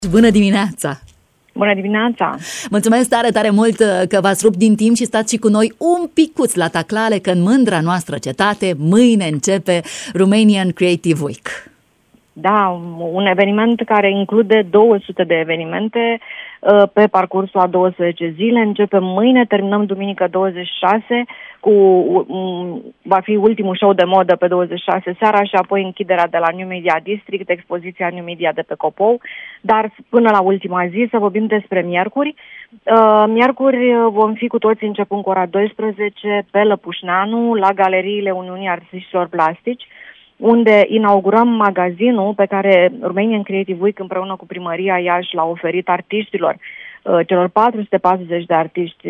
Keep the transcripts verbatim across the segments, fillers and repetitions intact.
Bună dimineața! Bună dimineața! Mulțumesc tare, tare mult că v-ați rupt din timp și stați și cu noi un picuț la Taclale, că în mândra noastră cetate mâine începe Romanian Creative Week. Da, un eveniment care include două sute de evenimente pe parcursul a douăsprezece zile. Începem mâine, terminăm duminică douăzeci și șase, cu, va fi ultimul show de modă pe douăzeci și șase seara și apoi închiderea de la New Media District, expoziția New Media de pe Copou. Dar până la ultima zi să vorbim despre miercuri. Miercuri vom fi cu toți începând cu ora douăsprezece pe Lăpușneanu, la Galeriile Uniunii Artiștilor Plastici, unde inaugurăm magazinul pe care Romanian Creative Week împreună cu Primăria Iași l-a oferit artiștilor, celor patru sute patruzeci de artiști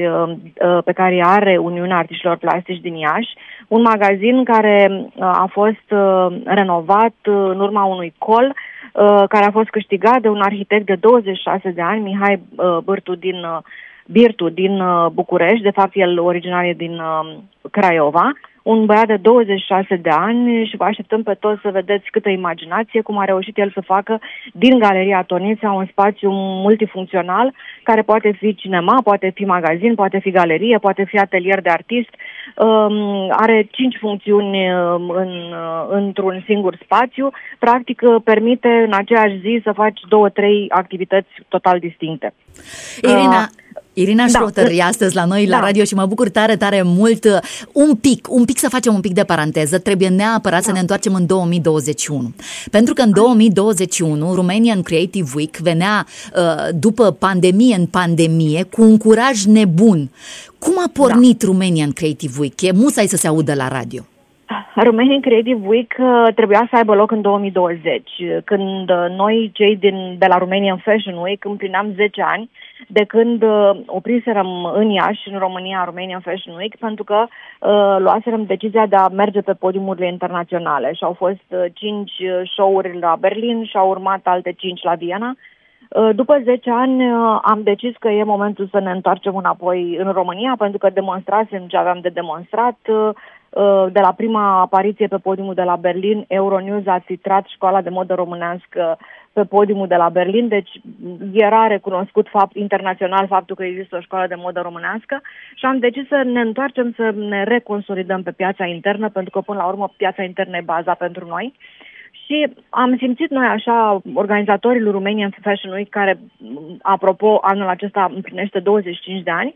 pe care are Uniunea Artiștilor Plastici din Iași, un magazin care a fost renovat în urma unui call care a fost câștigat de un arhitect de douăzeci și șase de ani, Mihai Bârtu din Birtu din București, de fapt el originar e din Craiova, un băiat de douăzeci și șase de ani, și vă așteptăm pe toți să vedeți câtă imaginație, cum a reușit el să facă din Galeria Tornița un spațiu multifuncțional, care poate fi cinema, poate fi magazin, poate fi galerie, poate fi atelier de artist. Um, are cinci funcțiuni în, într-un singur spațiu. Practic permite în aceeași zi să faci două, trei activități total distincte. Irina, uh, Irina Schroter da. e astăzi la noi la da. radio și mă bucur tare, tare mult. Un pic, un pic să facem un pic de paranteză. Trebuie neapărat da. să ne întoarcem în două mii douăzeci și unu. Pentru că în două mii douăzeci și unu Romanian Creative Week venea uh, după pandemie în pandemie cu un curaj nebun. Cum a pornit da. Romanian Creative Week? E musai să se audă la radio. Romanian Creative Week uh, trebuia să aibă loc în două mii douăzeci, când uh, noi, cei din, de la Romanian Fashion Week, împlineam zece ani de când uh, opriserăm în Iași, în România, Romanian Fashion Week, pentru că uh, luaserăm decizia de a merge pe podiumurile internaționale și au fost uh, cinci show-uri la Berlin și au urmat alte cinci la Viena. Uh, după zece ani uh, am decis că e momentul să ne întoarcem înapoi în România, pentru că demonstrasem ce aveam de demonstrat. Uh, De la prima apariție pe podiumul de la Berlin, Euronews a titrat Școala de modă românească pe podiumul de la Berlin, deci era recunoscut fapt, internațional faptul că există o școală de modă românească și am decis să ne întoarcem, să ne reconsolidăm pe piața internă, pentru că până la urmă piața internă e baza pentru noi. Și am simțit noi așa, organizatorii lui Romanian Fashion Week, care, apropo, anul acesta împlinește douăzeci și cinci de ani,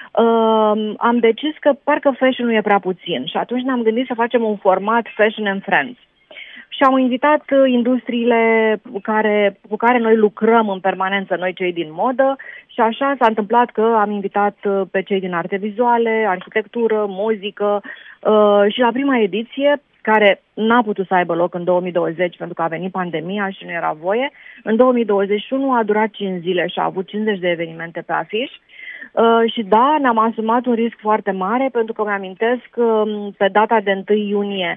Uh, am decis că parcă fashion-ul e prea puțin și atunci ne-am gândit să facem un format Fashion and Friends. Și am invitat industriile care, cu care noi lucrăm în permanență, noi cei din modă, și așa s-a întâmplat că am invitat pe cei din arte vizuale, arhitectură, muzică uh, și la prima ediție, care n-a putut să aibă loc în două mii douăzeci pentru că a venit pandemia și nu era voie, în două mii douăzeci și unu a durat cinci zile și a avut cincizeci de evenimente pe afiș. Uh, și da, ne-am asumat un risc foarte mare, pentru că mi-amintesc că pe data de întâi iunie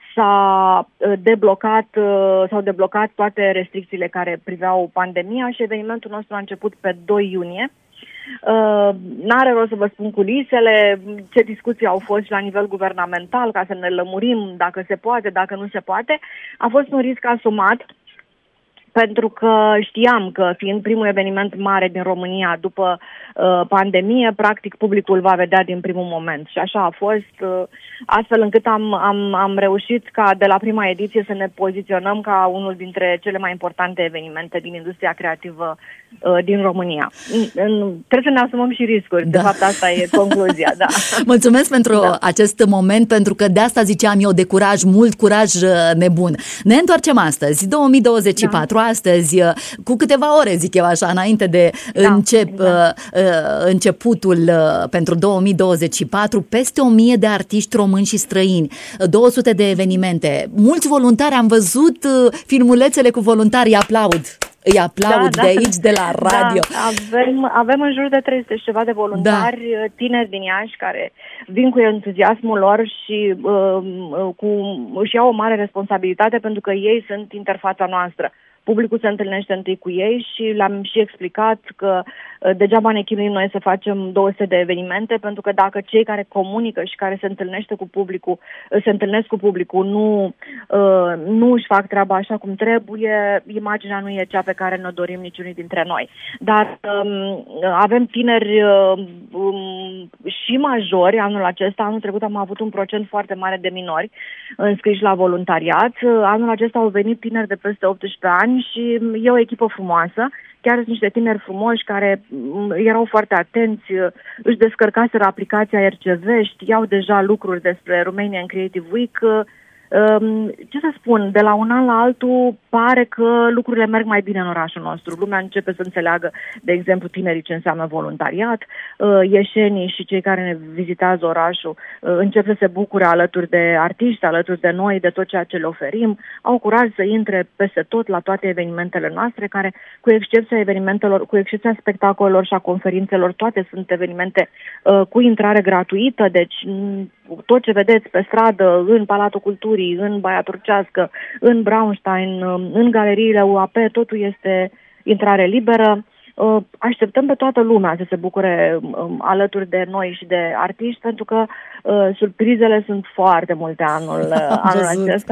s-a deblocat, uh, s-au deblocat toate restricțiile care priveau pandemia și evenimentul nostru a început pe doi iunie. Uh, n-are rost să vă spun culisele, ce discuții au fost și la nivel guvernamental ca să ne lămurim dacă se poate, dacă nu se poate. A fost un risc asumat, pentru că știam că, fiind primul eveniment mare din România după uh, pandemie, practic publicul va vedea din primul moment. Și așa a fost, uh, astfel încât am, am, am reușit ca de la prima ediție să ne poziționăm ca unul dintre cele mai importante evenimente din industria creativă uh, din România. În, în, trebuie să ne asumăm și riscuri, da. De fapt asta e concluzia. Da. Mulțumesc pentru da. acest moment, pentru că de asta ziceam eu, de curaj, mult curaj nebun. Ne întoarcem astăzi, două mii douăzeci și patru, da. Astăzi, cu câteva ore, zic eu așa, înainte de da, încep, exact. începutul pentru două mii douăzeci și patru, peste o mie de artiști români și străini, două sute de evenimente, mulți voluntari, am văzut filmulețele cu voluntari, îi aplaud. Îi aplaud da, de da. aici, de la radio. Da, avem, avem în jur de trei sute și ceva de voluntari da. tineri din Iași care vin cu entuziasmul lor și uh, cu, își iau o mare responsabilitate, pentru că ei sunt interfața noastră. publicul se întâlnește întâi cu ei și le-am și explicat că degeaba ne chinuim noi să facem două sute de evenimente, pentru că dacă cei care comunică și care se întâlnește cu publicul, se întâlnesc cu publicul, nu, nu își fac treaba așa cum trebuie, imaginea nu e cea pe care ne-o dorim niciunii dintre noi. Dar um, avem tineri um, și majori anul acesta. Anul trecut am avut un procent foarte mare de minori înscriși la voluntariat. Anul acesta au venit tineri de peste optsprezece ani și e o echipă frumoasă. Chiar sunt niște tineri frumoși care erau foarte atenți, își descărcaseră aplicația R C V, știau deja lucruri despre Romanian Creative Week. Ce să spun, de la un an la altul pare că lucrurile merg mai bine în orașul nostru. Lumea începe să înțeleagă, de exemplu, tinerii ce înseamnă voluntariat, ieșenii și cei care ne vizitează orașul încep să se bucure alături de artiști, alături de noi, de tot ceea ce le oferim. Au curaj să intre peste tot la toate evenimentele noastre, care, cu excepția evenimentelor, cu excepția spectacolelor și a conferințelor, toate sunt evenimente uh, cu intrare gratuită, deci tot ce vedeți pe stradă, în Palatul Culturii, în Baia Turcească, în Braunstein, în galeriile U A P, totul este intrare liberă. Așteptăm pe toată lumea să se bucure alături de noi și de artiști, pentru că uh, surprizele sunt foarte multe anul, anul acesta.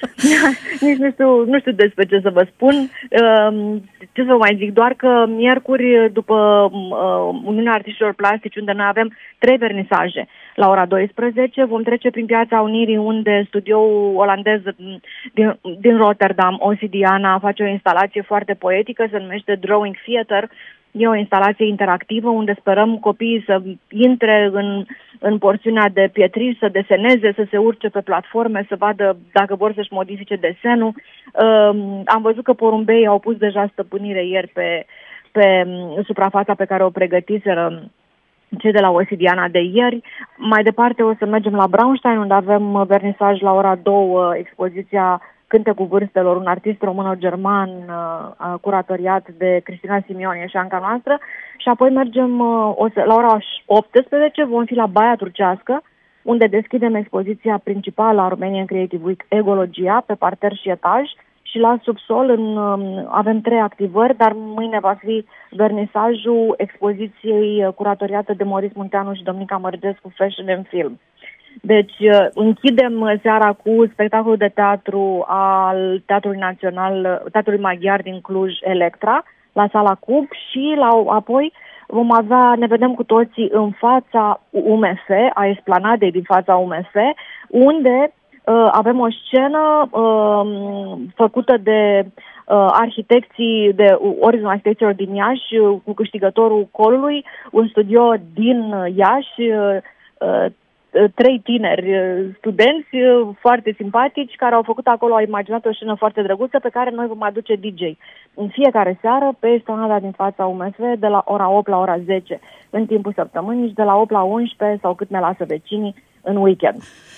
Nici nu știu, nu știu despre ce să vă spun. Uh, ce să vă mai zic, doar că miercuri, după uh, Uniunea Artiștilor Plastici, unde noi avem trei vernisaje, la ora douăsprezece vom trece prin Piața Unirii, unde studioul olandez din, din Rotterdam, Osidiana, face o instalație foarte poetică, se numește Drawing Theater. E o instalație interactivă unde sperăm copiii să intre în, în porțiunea de pietriș, să deseneze, să se urce pe platforme, să vadă dacă vor să-și modifice desenul. Uh, am văzut că porumbeii au pus deja stăpânire ieri pe, pe suprafața pe care o pregătiseră cei de la Osidiana de ieri. Mai departe o să mergem la Braunstein, unde avem vernisaj la ora două, expoziția Cântecul Vârstelor, un artist român-german uh, curatoriat de Cristina Simion, e șanca noastră, și apoi mergem uh, o să, la ora optsprezece, vom fi la Baia Turcească, unde deschidem expoziția principală a Romanian Creative Week, Egologia, pe parter și etaj, și la subsol în, uh, avem trei activări, dar mâine va fi vernisajul expoziției curatoriată de Moris Munteanu și Domnica Mărgescu, Fashion and Film. Deci închidem seara cu spectacolul de teatru al Teatrului Național, Teatrului Maghiar din Cluj, Electra, la Sala Cub, și la, apoi vom avea, ne vedem cu toții în fața U M F, a esplanadei din fața U M F, unde uh, avem o scenă uh, făcută de uh, arhitecții, de Orizon Arhitecților din Iași, uh, cu câștigătorul Colului, un studio din Iași, uh, uh, trei tineri studenți foarte simpatici care au făcut acolo, au imaginat o scenă foarte drăguță pe care noi vom aduce D J în fiecare seară pe esplanada din fața U M F de la ora opt la ora zece în timpul săptămânii și de la opt la unsprezece sau cât ne lasă vecinii în weekend.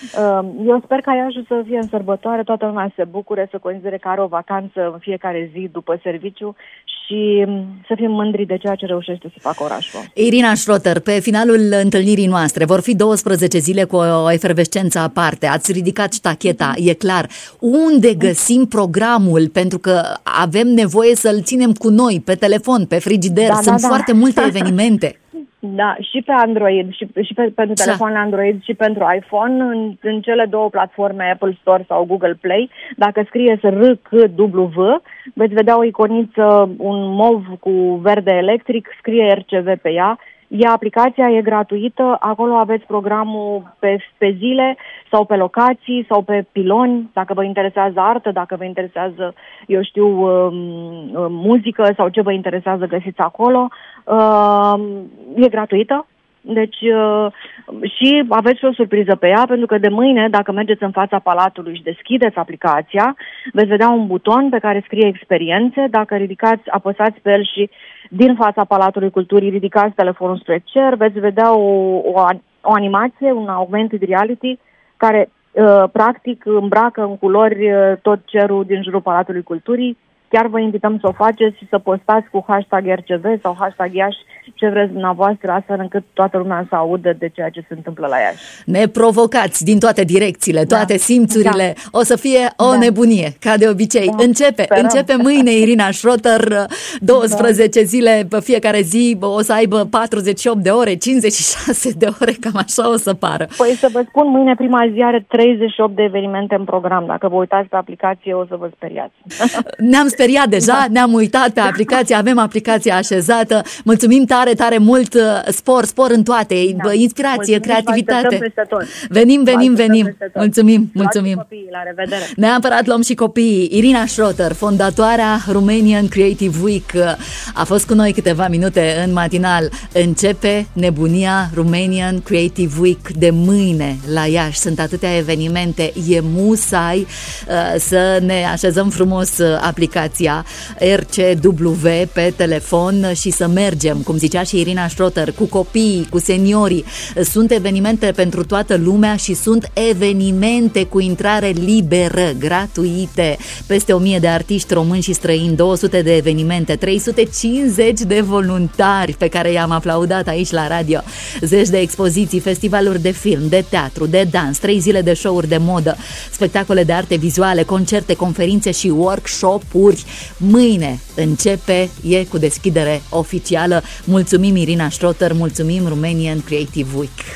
Eu sper ca Iașul să fie în sărbătoare, toată lumea să se bucure, să considere că are o vacanță în fiecare zi după serviciu și să fim mândri de ceea ce reușește să facă orașul. Irina Schroter, pe finalul întâlnirii noastre vor fi douăsprezece zile cu o efervescență aparte. Ați ridicat ștacheta, e clar. Unde găsim programul? Pentru că avem nevoie să-l ținem cu noi, pe telefon, pe frigider. Da, Sunt da, da. foarte multe evenimente. Da, și pe Android, și, și pe, pentru telefoanele Android și pentru iPhone, în, în cele două platforme, Apple Store sau Google Play. Dacă scrieți R C W, veți vedea o iconiță, un mov cu verde electric, scrie R C V pe ea. E aplicația, e gratuită, acolo aveți programul pe, pe zile sau pe locații sau pe piloni, dacă vă interesează artă, dacă vă interesează, eu știu, muzică sau ce vă interesează, găsiți acolo. E gratuită, deci și aveți și o surpriză pe ea, pentru că de mâine, dacă mergeți în fața Palatului și deschideți aplicația, veți vedea un buton pe care scrie experiențe. Dacă ridicați, apăsați pe el și din fața Palatului Culturii ridicați telefonul spre cer, veți vedea o, o, o animație, un augmented reality, care uh, practic îmbracă în culori uh, tot cerul din jurul Palatului Culturii. Chiar vă invităm să o faceți și să postați cu hashtag R C V sau hashtag Iași ce vreți dumneavoastră, astfel încât toată lumea să audă de ceea ce se întâmplă la Iași. Ne provocați din toate direcțiile, toate da. simțurile. Da. O să fie o da. nebunie, ca de obicei. Da. Începe, începe mâine Irina Schroter, douăsprezece da. zile pe fiecare zi, o să aibă patruzeci și opt de ore, cincizeci și șase de ore, cam așa o să pară. Păi să vă spun, mâine prima zi are treizeci și opt de evenimente în program. Dacă vă uitați pe aplicație, o să vă speriați. Ne-am speriat deja, da. ne-am uitat pe aplicație, avem aplicația așezată. Mulțumim tare, tare mult, spor, spor în toate, da. inspirație, mulțumim, creativitate. Venim, venim, venim. Mulțumim, mulțumim. Copiii, la revedere. Neapărat luăm și copiii. Irina Schroter, fondatoarea Romanian Creative Week, a fost cu noi câteva minute în matinal. Începe nebunia Romanian Creative Week de mâine la Iași. Sunt atâtea evenimente, e musai uh, să ne așezăm frumos uh, aplicația R C W pe telefon și să mergem, cum zicea și Irina Schroter, cu copiii, cu seniorii. Sunt evenimente pentru toată lumea și sunt evenimente cu intrare liberă, gratuite. Peste o mie de artiști români și străini, două sute de evenimente, trei sute cincizeci de voluntari pe care i-am aplaudat aici la radio, zeci de expoziții, festivaluri de film, de teatru, de dans, trei zile de show-uri de modă, spectacole de arte vizuale, concerte, conferințe și workshop-uri. Mâine începe, e cu deschidere oficială. Mulțumim Irina Schroter, mulțumim Romanian Creative Week.